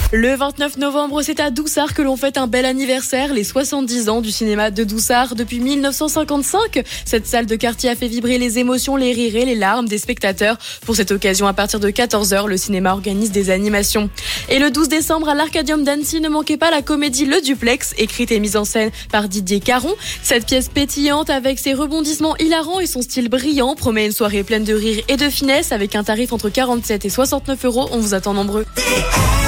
Le 29 novembre, c'est à Doussard que l'on fête un bel anniversaire, les 70 ans du cinéma de Doussard. Depuis 1955, cette salle de quartier a fait vibrer les émotions, les rires et les larmes des spectateurs. Pour cette occasion, à partir de 14h, le cinéma organise des animations. Et le 12 décembre, à l'Arcadium d'Annecy, ne manquez pas la comédie Le Duplex, écrite et mise en scène par Didier Caron. Cette pièce pétillante, avec ses rebondissements hilarants et son style brillant, promet une soirée pleine de rire et de finesse, avec un tarif entre 47 et 69 €. On vous attend nombreux.